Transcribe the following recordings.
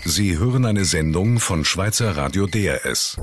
Sie hören eine Sendung von Schweizer Radio DRS.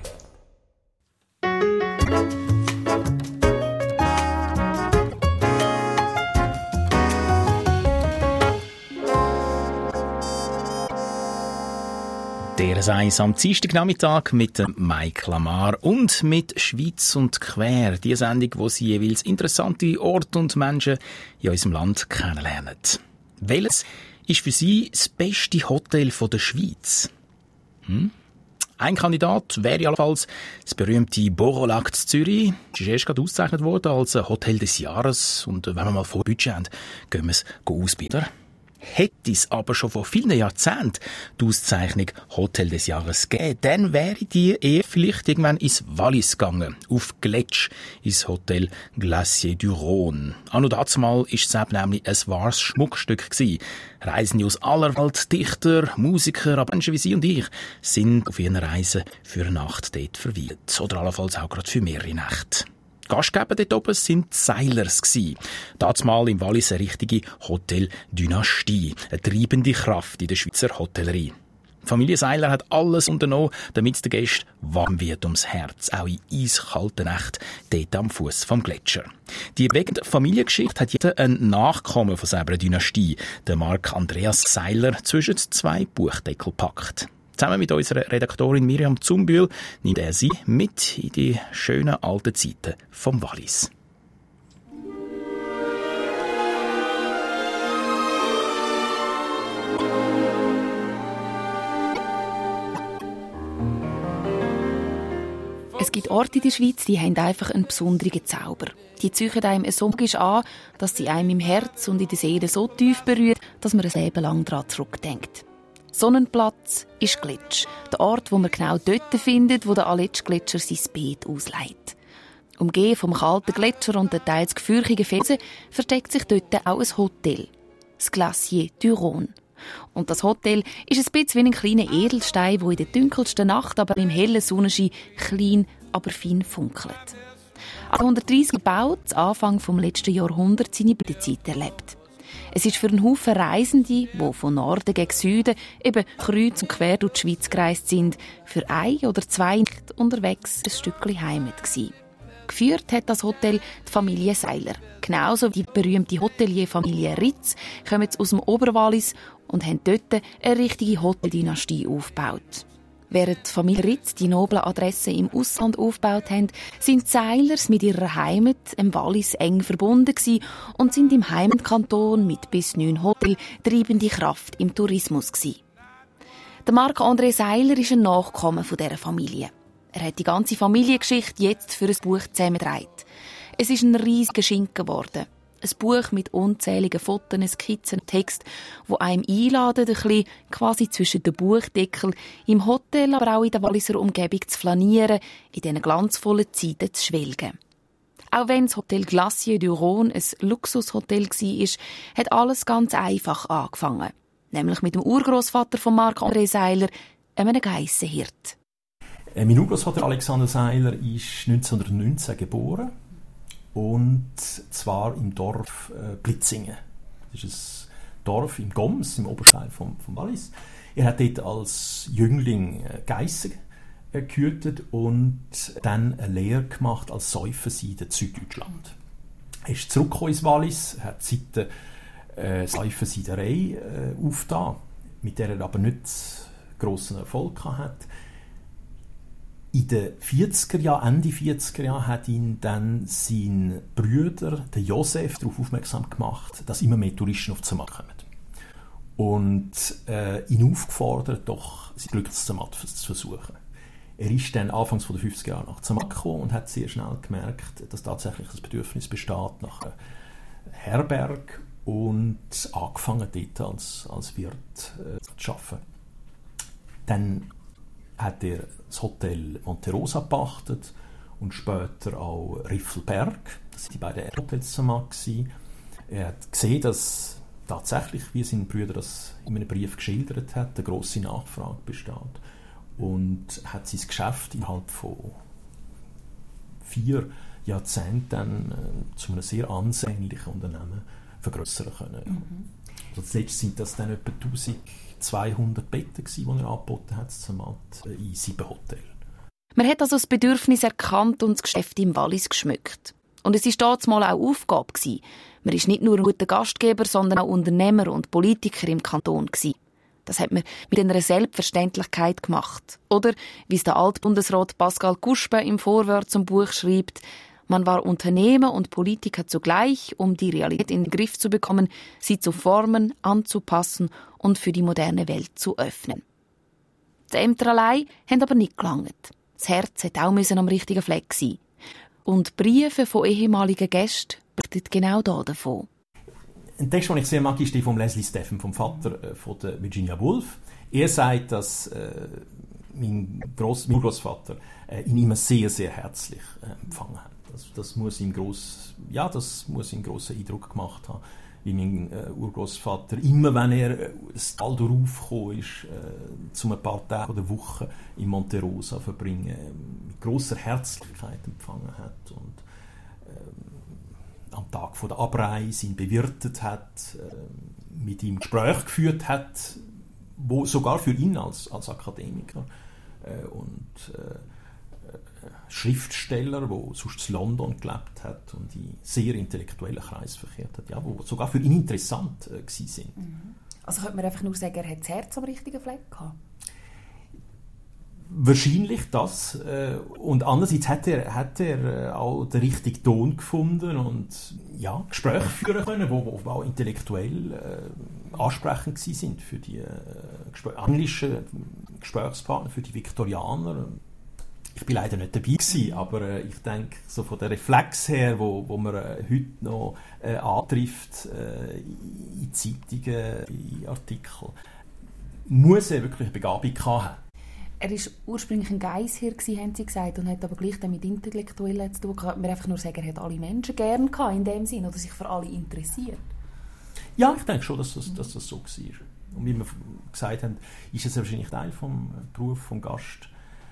DRS 1 am Dienstagnachmittag mit Mike Lamar und mit «Schweiz und quer», die Sendung, wo Sie jeweils interessante Orte und Menschen in unserem Land kennenlernen. Welches ist für Sie das beste Hotel der Schweiz? Ein Kandidat wäre jedenfalls das berühmte Borolac in Zürich. Es ist erst gerade ausgezeichnet worden als Hotel des Jahres. Und wenn wir mal vor Budget haben, gehen wir es ausbilden. Hätte es aber schon vor vielen Jahrzehnten die Auszeichnung Hotel des Jahres gegeben, dann wäre die eher vielleicht irgendwann ins Wallis gegangen, auf Gletsch, ins Hotel Glacier du Rhône. Anno dazumal war es nämlich ein wahres Schmuckstück gewesen. Reisende aus aller Welt, Dichter, Musiker, aber Menschen wie Sie und ich, sind auf ihren Reisen für eine Nacht dort verweilt. Oder allenfalls auch gerade für mehrere Nächte. Gastgeber dort oben sind die Seilers gsi. Dazumal im Wallis eine richtige Hoteldynastie, eine treibende Kraft in der Schweizer Hotellerie. Die Familie Seiler hat alles unternommen, damit es den Gästen warm wird ums Herz, auch in eiskalten Nächten dort am Fuss vom Gletscher. Die bewegende Familiengeschichte hat jeder ein Nachkommen von seiner Dynastie, der Marc Andreas Seiler, zwischen zwei Buchdeckel packt. Zusammen mit unserer Redaktorin Miriam Zumbühl nimmt er sie mit in die schönen alten Zeiten vom Wallis. Es gibt Orte in der Schweiz, die haben einfach einen besonderen Zauber. Die ziehen einem so magisch an, dass sie einem im Herz und in der Seele so tief berührt, dass man ein Leben lang daran zurückdenkt. Sonnenplatz ist Gletsch, der Ort, wo man genau dort findet, wo der Aletsch-Gletscher sein Beet ausleitet. Umgeben vom kalten Gletscher und den teils gefürchigen Felsen versteckt sich dort auch ein Hotel, das Glacier du Rhône. Und das Hotel ist ein bisschen wie ein kleiner Edelstein, der in der dunkelsten Nacht, aber im hellen Sonnenschein klein, aber fein funkelt. 1830 gebaut, Anfang des letzten Jahrhunderts seine Blütezeit erlebt. Es ist für einen Haufen Reisende, die von Norden gegen Süden eben kreuz und quer durch die Schweiz gereist sind, für ein oder zwei Nächte unterwegs ein Stückchen Heimat gewesen. Geführt hat das Hotel die Familie Seiler. Genauso wie die berühmte Hotelierfamilie Ritz kommen aus dem Oberwallis und haben dort eine richtige Hoteldynastie aufgebaut. Während die Familie Ritz die noblen Adressen im Ausland aufgebaut haben, sind die Seilers mit ihrer Heimat, im Wallis, eng verbunden gewesen und sind im Heimatkanton mit bis 9 Hotels treibende Kraft im Tourismus gewesen. Der Marc-André Seiler ist ein Nachkomme von dieser Familie. Er hat die ganze Familiengeschichte jetzt für ein Buch zusammengetragen. Es ist ein riesiger Schinken geworden. Ein Buch mit unzähligen Fotos, Skizzen, Text, wo einem einladen, ein bisschen quasi zwischen den Buchdeckel, im Hotel, aber auch in der Walliser Umgebung zu flanieren, in diesen glanzvollen Zeiten zu schwelgen. Auch wenn das Hotel Glacier du Rhône ein Luxushotel war, hat alles ganz einfach angefangen. Nämlich mit dem Urgroßvater von Marc-André Seiler, einem Geissenhirt. Mein Urgroßvater Alexander Seiler ist 1919 geboren. Und zwar im Dorf Blitzingen. Das ist ein Dorf im Goms, im Obersteil vom Wallis. Er hat dort als Jüngling Geissen gehütet und dann eine Lehre gemacht als Säuferseide in Süddeutschland. Er ist zurückgekommen ins Wallis, hat seit Säuferseiderei aufgetan, mit der er aber nicht grossen Erfolg hatte. In den 40er Jahren, Ende 40er Jahren, hat ihn dann sein Bruder, der Josef, darauf aufmerksam gemacht, dass immer mehr Touristen auf Zermatt kommen. Und ihn aufgefordert, doch sein Glück zu Zermatt zu versuchen. Er ist dann anfangs der 50er Jahre nach Zermatt gekommen und hat sehr schnell gemerkt, dass tatsächlich ein Bedürfnis besteht nach einer Herberge und angefangen dort als Wirt zu arbeiten. Dann hat er das Hotel Monte Rosa gepachtet und später auch Riffelberg. Das waren die beiden Hotels zusammen. Er hat gesehen, dass tatsächlich, wie sein Bruder das in einem Brief geschildert hat, eine grosse Nachfrage besteht. Und hat sein Geschäft innerhalb von 4 Jahrzehnten dann zu einem sehr ansehnlichen Unternehmen vergrössern können. Zuletzt sind das dann etwa 1200 Betten gewesen, die er angeboten hat, in 7 Hotels. Man hat also das Bedürfnis erkannt und das Geschäft im Wallis geschmückt. Und es war damals auch Aufgabe gewesen. Man ist nicht nur ein guter Gastgeber, sondern auch Unternehmer und Politiker im Kanton gewesen. Das hat man mit einer Selbstverständlichkeit gemacht. Oder, wie es der Altbundesrat Pascal Couchepin im Vorwort zum Buch schreibt, man war Unternehmer und Politiker zugleich, um die Realität in den Griff zu bekommen, sie zu formen, anzupassen und für die moderne Welt zu öffnen. Die Ämter allein haben aber nicht gelangt. Das Herz hat auch am richtigen Fleck sein. Und Briefe von ehemaligen Gästen berichten genau davon. Ein Text, den ich sehr mag, ist der von Leslie Stephen, vom Vater von der Virginia Woolf. Er sagt, dass mein Urgroßvater ihn immer sehr, sehr herzlich empfangen hat. Das muss ihm grossen Eindruck gemacht haben. Wie mein Urgroßvater, immer wenn er das Tal durchgekommen ist, zu ein paar Tagen oder Wochen in Monte Rosa verbringen, mit grosser Herzlichkeit empfangen hat und am Tag von der Abreise ihn bewirtet hat, mit ihm Gespräche geführt hat, wo sogar für ihn als Akademiker und Schriftsteller, der sonst in London gelebt hat und in sehr intellektuellen Kreis verkehrt hat, ja, wo sogar für ihn interessant waren. Also könnte man einfach nur sagen, er hat das Herz am richtigen Fleck gehabt? Wahrscheinlich das. Und andererseits hat er auch den richtigen Ton gefunden und ja, Gespräche führen können, die auch intellektuell ansprechend waren für die englischen Gesprächspartner, für die Viktorianer. Ich war leider nicht dabei gewesen, aber ich denke, so von der Reflex her, wo man heute noch antrifft, in Zeitungen, in Artikeln, muss er wirklich eine Begabung haben. Er war ursprünglich ein Geisshirr, haben Sie gesagt, und hat aber gleich mit Intellektuellen zu tun. Kann man einfach nur sagen, er hat alle Menschen gern gehabt, in dem Sinn, oder sich für alle interessiert? Ja, ich denke schon, dass das so war. Und wie wir gesagt haben, ist es wahrscheinlich Teil des Berufs des Gast.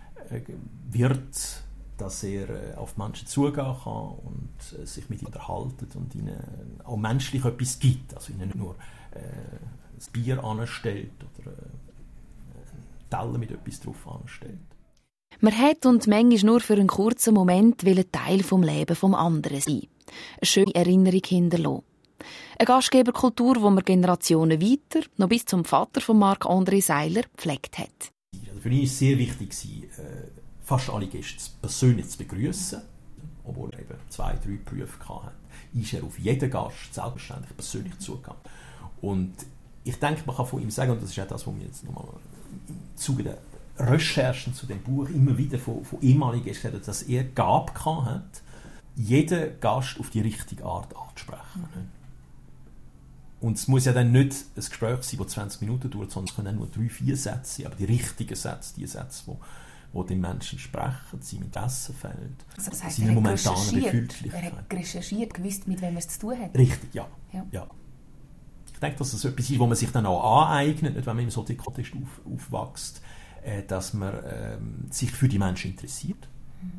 Wird, dass er auf Menschen zugehen kann und sich mit ihnen unterhalten und ihnen auch menschlich etwas gibt. Also ihnen nicht nur ein Bier anstellt oder einen Teller mit etwas drauf anstellt. Man hat und manchmal nur für einen kurzen Moment Teil vom Leben vom anderen sein. Eine schöne Erinnerung hinterlassen. Eine Gastgeberkultur, die man Generationen weiter, noch bis zum Vater von Marc-André Seiler, gepflegt hat. Also für ihn war es sehr wichtig, fast alle Gäste persönlich zu begrüßen, obwohl er eben 2-3 Berufe hatte. Ist er auf jeden Gast selbstverständlich persönlich zugegangen. Und ich denke, man kann von ihm sagen, und das ist auch das, was wir jetzt nochmal im Zuge der Recherchen zu dem Buch immer wieder von ehemaligen Gästen gehört, dass er Gabe hatte, jeden Gast auf die richtige Art anzusprechen. Und es muss ja dann nicht ein Gespräch sein, das 20 Minuten dauert, sondern es können nur 3-4 Sätze sein, aber die richtigen Sätze, die Sätze, die den Menschen sprechen, seinem Interessenfeld, also das heisst, seine momentane Befindlichkeit. Er hat recherchiert, gewusst, mit wem er es zu tun hat. Richtig, ja. Ich denke, dass das etwas ist, was man sich dann auch aneignet, nicht, wenn man im solchen Kontext aufwächst, dass man sich für die Menschen interessiert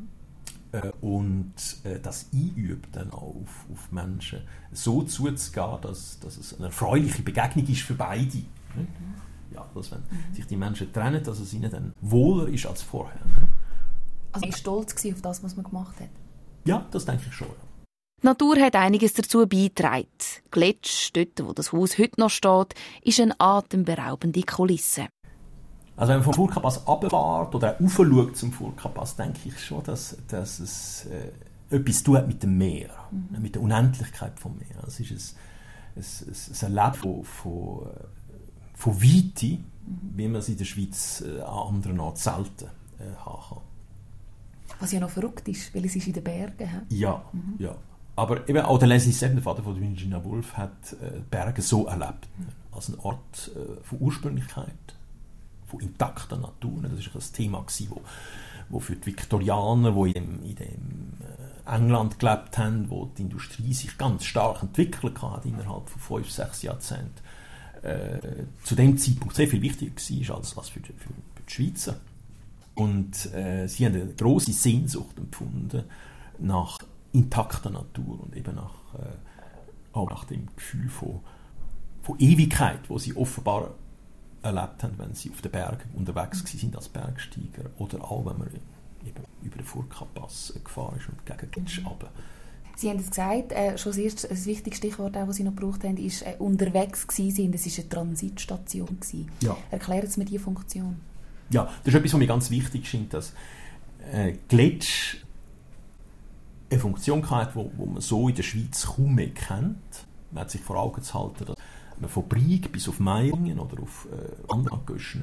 und das einübt, dann auch auf Menschen so zuzugehen, dass es eine erfreuliche Begegnung ist für beide. Ja, dass wenn sich die Menschen trennen, dass es ihnen dann wohler ist als vorher. Also er war stolz auf das, was man gemacht hat? Ja, das denke ich schon. Ja. Die Natur hat einiges dazu beigetragen. Gletsch, dort wo das Haus heute noch steht, ist eine atemberaubende Kulisse. Also wenn man vom Furka-Pass runterfährt oder auch raufschaut zum Furka-Pass, denke ich schon, dass es etwas tut mit dem Meer, mit der Unendlichkeit vom Meer. Es ist ein Erleben von Weite, wie man es in der Schweiz an anderen Orten selten haben kann. Was ja noch verrückt ist, weil es ist in den Bergen. Ja. Aber eben auch der Leslie Stephen, der Vater von Virginia Woolf, hat Berge so erlebt. Als ein Ort von Ursprünglichkeit, von intakter Natur. Das war ein Thema, wo für die Viktorianer, die in dem England gelebt haben, wo die Industrie sich ganz stark entwickelt hat innerhalb von 5-6 Jahrzehnten, zu dem Zeitpunkt sehr viel wichtiger war als für die Schweizer. Und sie haben eine grosse Sehnsucht empfunden nach intakter Natur und eben auch nach dem Gefühl von Ewigkeit, die sie offenbar erlebt haben, wenn sie auf den Bergen unterwegs waren als Bergsteiger oder auch, wenn man eben über den Furka-Pass gefahren ist und gegen Glitsch runter. Sie haben es gesagt, schon das wichtigste Stichwort, das Sie noch gebraucht haben, ist unterwegs gewesen. Das war eine Transitstation. Ja. Erklären Sie mir diese Funktion. Ja, das ist etwas, was mir ganz wichtig scheint, dass Glitsch eine Funktion hat, die man so in der Schweiz kaum mehr kennt. Man hat sich vor Augen zu halten, dass man von Brieg bis auf Meiringen oder auf andere Göschen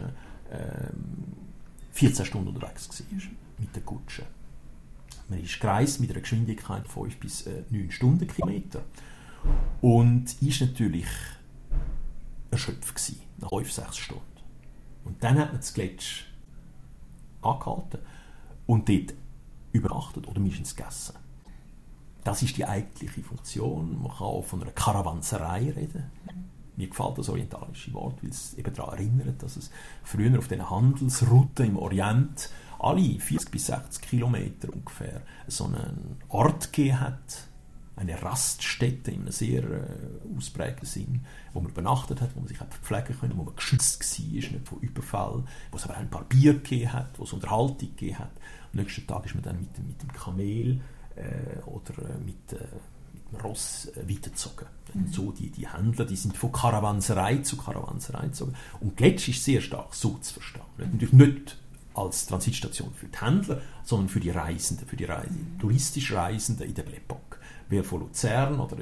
14 Stunden unterwegs war mit der Kutsche. Man ist gereist mit einer Geschwindigkeit von 5 bis 9 Stundenkilometer und ist natürlich erschöpft gewesen, nach 5-6 Stunden. Und dann hat man das Glitsch angehalten und dort übernachtet oder mindestens gegessen. Das ist die eigentliche Funktion. Man kann auch von einer Karawanserei reden. Mir gefällt das orientalische Wort, weil es eben daran erinnert, dass es früher auf den Handelsrouten im Orient alle 40 bis 60 Kilometer ungefähr so einen Ort gegeben hat, eine Raststätte in einem sehr ausprägten Sinn, wo man übernachtet hat, wo man sich verpflegen konnte, wo man geschützt war, nicht von Überfällen, wo es aber ein paar Bier gegeben hat, wo es Unterhaltung gegeben hat. Am nächsten Tag ist man dann mit dem Kamel oder mit dem Ross weitergezogen. So die Händler, die sind von Karawanserei zu Karawanserei gezogen. Und Glitsch ist sehr stark so zu verstehen. Natürlich nicht als Transitstation für die Händler, sondern für die Reisenden, touristisch Reisenden in der Belle Époque. Wer von Luzern oder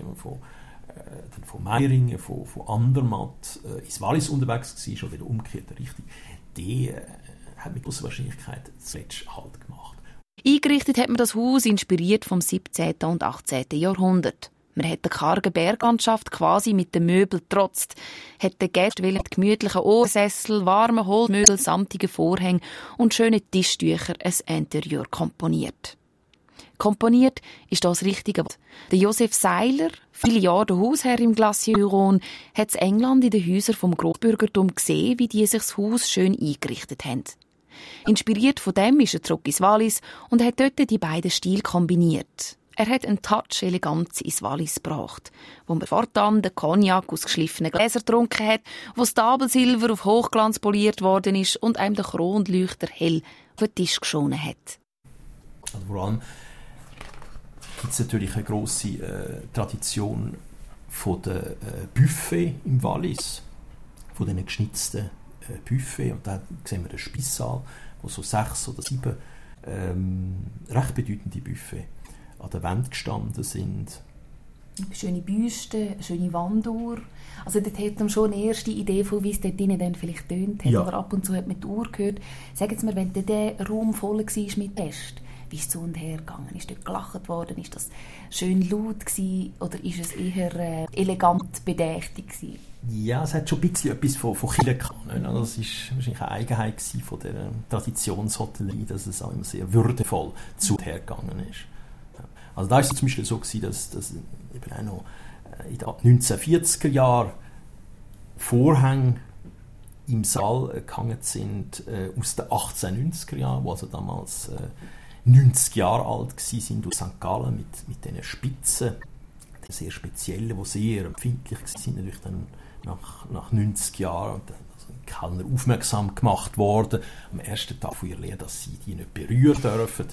von Meiringen, von Andermatt ins Wallis unterwegs war oder in der umgekehrten Richtung, der hat mit großer Wahrscheinlichkeit das Glitsch Halt gemacht. Eingerichtet hat man das Haus inspiriert vom 17. und 18. Jahrhundert. Man hat der kargen Berglandschaft quasi mit den Möbeln getrotzt, hat den Gästen mit gemütlichen Ohrsessel, warmen Holzmöbeln, samtigen Vorhängen und schönen Tischtüchern ein Interieur komponiert. Komponiert ist das richtige Wort. Der Josef Seiler, viele Jahre der Hausherr im Glacier Huron, hat in England in den Häusern vom Grossbürgertum gesehen, wie die sich das Haus schön eingerichtet haben. Inspiriert von dem ist er zurück ins Wallis und hat dort die beiden Stile kombiniert. Er hat einen Touch Eleganz ins Wallis gebracht, wo man fortan den Cognac aus geschliffenen Gläsern getrunken hat, wo das Tabelsilber auf Hochglanz poliert worden ist und einem der Kronleuchter hell auf den Tisch geschonen hat. Also vor allem gibt es natürlich eine grosse Tradition von den Buffet im Wallis, von diesen geschnitzten Buffet. Und da sehen wir den Speissaal, wo so 6 oder 7 recht bedeutende Buffet an der Wand gestanden sind. Schöne Büsten, eine schöne Wanduhr. Also dort hat man schon eine erste Idee von, wie es dort drinnen dann vielleicht tönt hat. Ja. Aber ab und zu hat man die Uhr gehört. Sagen Sie mir, wenn der Raum voll war mit Gästen, wie ist es zu und her gegangen? Ist dort gelacht worden? Ist das schön laut gewesen? Oder ist es eher elegant bedächtig gewesen? Ja, es hat schon ein bisschen etwas von Kirche gehabt. Also das war wahrscheinlich eine Eigenheit von der Traditionshotellerie, dass es auch immer sehr würdevoll zu und her gegangen ist. Also da war es zum Beispiel so, dass eben auch noch in den 1940er Jahren Vorhänge im Saal gehangen sind aus den 1890er Jahren, die also damals 90 Jahre alt waren, aus St. Gallen mit diesen Spitzen, sehr speziellen, die sehr empfindlich waren, natürlich dann nach 90 Jahren. Und dann Kellner aufmerksam gemacht worden, am ersten Tag von ihrer Lehre, dass sie die nicht berühren dürfen.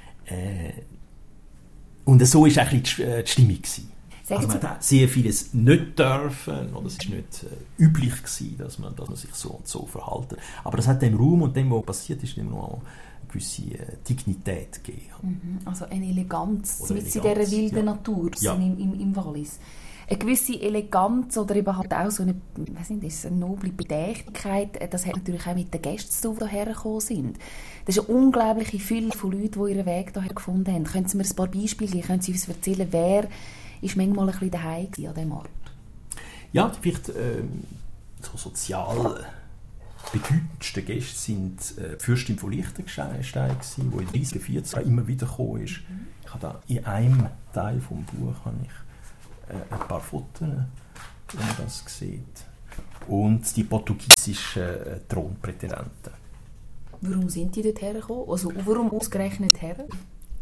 Und so war eigentlich die Stimmung. Also man hat sehr vieles nicht dürfen, oder es war nicht üblich gewesen, dass man sich so und so verhält. Aber das hat dem Raum und dem, was passiert ist, immer noch eine gewisse Dignität gegeben. Also eine Eleganz mit dieser wilden Natur im Wallis. Eine gewisse Eleganz oder eben halt auch so eine noble Bedächtigkeit, das hat natürlich auch mit den Gästen zu tun, die hierher gekommen sind. Das ist eine unglaubliche Fülle von Leuten, die ihren Weg hierher gefunden haben. Können Sie mir ein paar Beispiele geben? Können Sie uns erzählen, wer ist manchmal ein bisschen daheim an diesem Ort? Ja, vielleicht so sozial bedeutendsten Gäste sind die Fürstin von Liechtenstein, die in den 30er, 40er immer wieder gekommen ist. Ich habe da in einem Teil des Buches ein paar Fotos, wenn man das sieht. Und die portugiesischen Thronprätendenten. Warum sind die dort hergekommen? Also warum ausgerechnet her?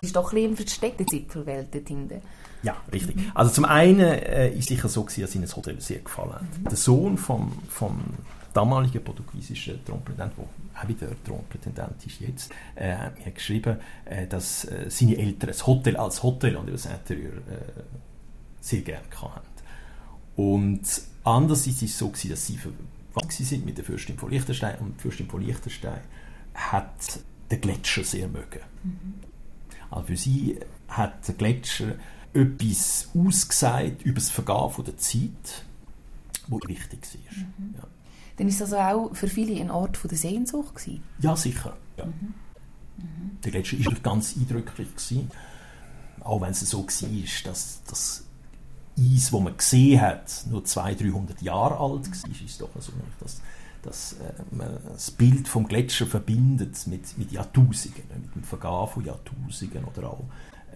Es ist doch ein bisschen im versteckten Zipfelwelt dort hinten. Ja, richtig. Also zum einen ist sicher so gewesen, dass ihnen das Hotel sehr gefallen hat. Der Sohn vom damaligen portugiesischen Thronpräsident, der auch wieder Thronpräsident ist jetzt, hat mir geschrieben, dass seine Eltern das Hotel als Hotel und das Interieur sehr gerne hatten. Und andererseits war es so gewesen, dass sie verwandt sind mit der Fürstin von Liechtenstein, und die Fürstin von Liechtenstein hat den Gletscher sehr mögen. Also für sie hat der Gletscher etwas ausgesagt über das Vergehen von der Zeit, wo wichtig war. Ja. Dann war das also auch für viele ein Ort der Sehnsucht gewesen? Ja, sicher. Ja. Der Gletscher war ganz eindrücklich gewesen. Auch wenn es so war, dass das Eis, das man gesehen hat, nur 200-300 Jahre alt war, ist es doch so, dass man das Bild vom Gletscher verbindet mit Jahrtausenden, mit dem Vergehen von Jahrtausenden oder auch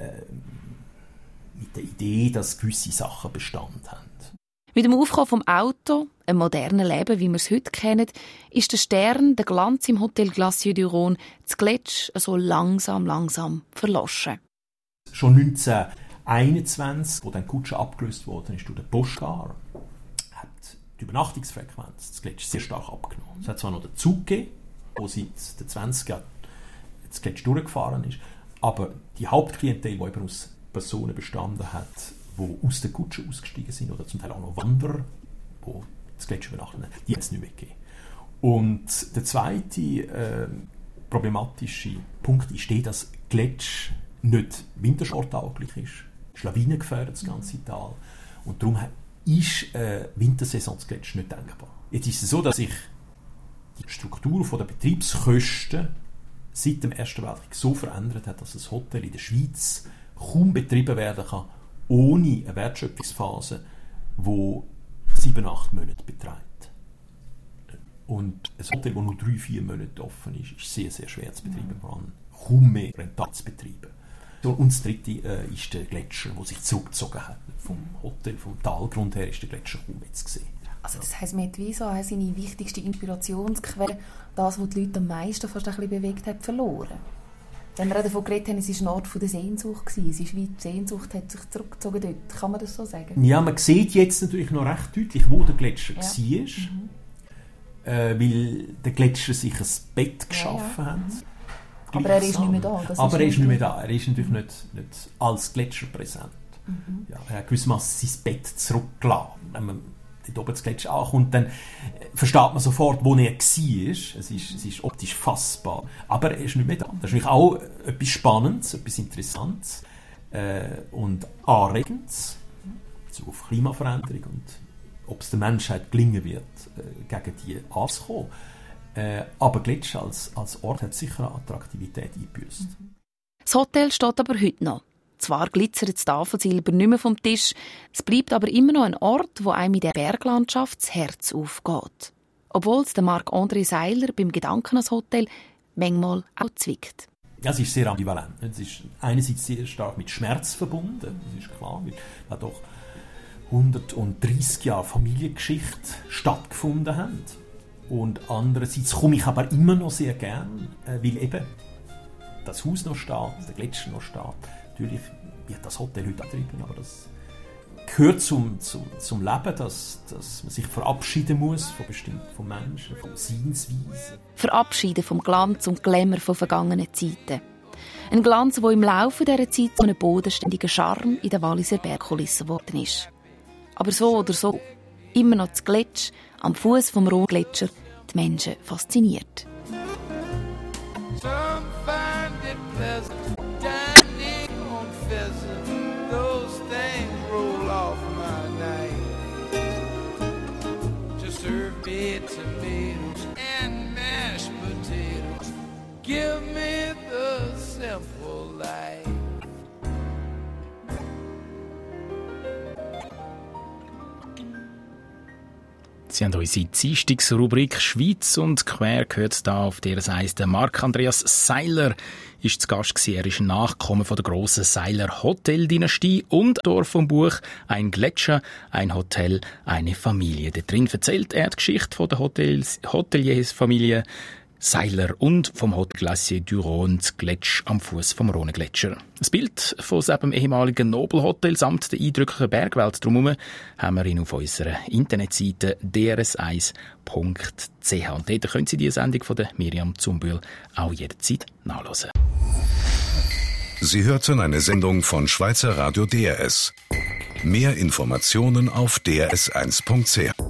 mit der Idee, dass gewisse Sachen Bestand haben. Mit dem Aufkommen vom Auto, einem modernen Leben, wie wir es heute kennen, ist der Stern, der Glanz im Hotel Glacier du Rhône, das Gletscher so langsam verloschen. Schon 1921, wo dann Kutscher abgelöst worden ist durch den Boschgar, hat die Übernachtungsfrequenz des Gletschers sehr stark abgenommen. Es hat zwar noch den Zug gegeben, der seit den 20 Jahren das Gletscher durchgefahren ist, aber die Hauptklientel, die eben aus Personen bestanden hat, die aus der Kutsche ausgestiegen sind, oder zum Teil auch noch Wanderer, die das Gletscher übernachten, die hat es nicht mehr gegeben. Und der zweite problematische Punkt ist der, dass Gletscher nicht wintersporttauglich ist, lawinengefährdet, das ganze Tal. Und darum ist Wintersaison des Gletschers nicht denkbar. Jetzt ist es so, dass sich die Struktur der Betriebskosten seit dem Ersten Weltkrieg so verändert hat, dass das Hotel in der Schweiz kaum betrieben werden kann, ohne eine Wertschöpfungsphase, die 7-8 Monate betreibt. Und ein Hotel, das nur 3-4 Monate offen ist, ist sehr, sehr schwer zu betreiben, vor allem kaum mehr rentabel zu betreiben. Und das dritte ist der Gletscher, der sich zurückgezogen hat. Vom Hotel, vom Talgrund her ist der Gletscher kaum mehr zu sehen. Also das heisst, man hat wie so seine wichtigste Inspirationsquelle, das, was die Leute am meisten fast ein bisschen bewegt hat, verloren. Wenn wir davon geredet haben, es war ein Ort der Sehnsucht gewesen. Es ist wie die Sehnsucht hat sich zurückgezogen dort. Kann man das so sagen? Ja, man sieht jetzt natürlich noch recht deutlich, wo der Gletscher war. Weil der Gletscher sich ein Bett geschaffen hat. Aber er ist nicht mehr da. Aber er ist nicht mehr da. Er ist natürlich nicht als Gletscher präsent. Ja, er hat gewissermaßen sein Bett zurückgelassen. Wenn man dort oben das Gletscher ankommt, dann versteht man sofort, wo er war. Es ist optisch fassbar. Aber er ist nicht mehr da. Das ist natürlich auch etwas Spannendes, etwas Interessantes und Anregendes auf Klimaveränderung und ob es der Menschheit gelingen wird, gegen die anzukommen. Aber Gletscher als Ort hat sicher eine Attraktivität eingebüßt. Das Hotel steht aber heute noch. Zwar glitzert das Tafelsilber nicht mehr vom Tisch, es bleibt aber immer noch ein Ort, wo einem in der Berglandschaft das Herz aufgeht. Obwohl es der Marc-André Seiler beim Gedanken an das Hotel manchmal auch zwickt. Ja, es ist sehr ambivalent. Es ist einerseits sehr stark mit Schmerz verbunden, das ist klar, weil da doch 130 Jahre Familiengeschichte stattgefunden haben. Und andererseits komme ich aber immer noch sehr gern, weil eben das Haus noch steht, der Gletscher noch steht. Natürlich wird das Hotel heute betrieben, aber das gehört zum Leben, dass man sich verabschieden muss von Menschen, von Seinsweisen. Verabschieden vom Glanz und Glamour von vergangenen Zeiten. Ein Glanz, der im Laufe dieser Zeit zu einem bodenständigen Charme in der Walliser Bergkulisse geworden ist. Aber so oder so, immer noch das Gletscher am Fuß vom Rhône-Gletscher die Menschen fasziniert. Tomatoes and mashed potatoes. Give me the simple life. Sie haben unsere Dienstagsrubrik «Schweiz und quer» gehört, da auf der es heisst, der Marc-Andreas Seiler ist zu Gast gewesen. Er ist ein Nachkomme von der grossen Seiler Hoteldynastie und Autor vom Buch «Ein Gletscher, ein Hotel, eine Familie». Da drin erzählt er die Geschichte von der Hoteliersfamilie Seiler und vom Haut Glacier du Rhône, Gletsch am Fuß vom Rhône-Gletscher. Ein Bild von dem ehemaligen Nobelhotel samt der eindrücklichen Bergwelt drumherum haben wir ihn auf unserer Internetseite drs1.ch. Und dort können Sie die Sendung von der Miriam Zumbühl auch jederzeit nachhören. Sie hörten eine Sendung von Schweizer Radio DRS. Mehr Informationen auf drs1.ch.